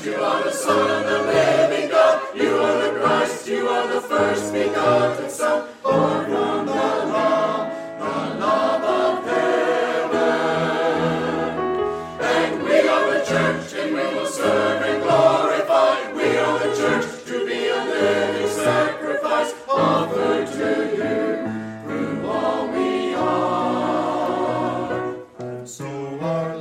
you are the Son of the living God. You are the Christ, you are the first begotten Son, born from the love of heaven. And we are the church, and we will serve and glorify. We are the church, to be a living sacrifice, offered to you through all we are. And so our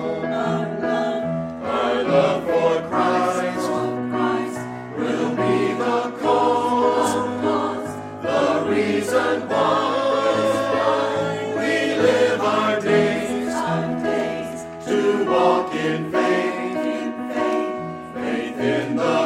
love for Christ will be the cause, the reason why we live our days to walk in faith in the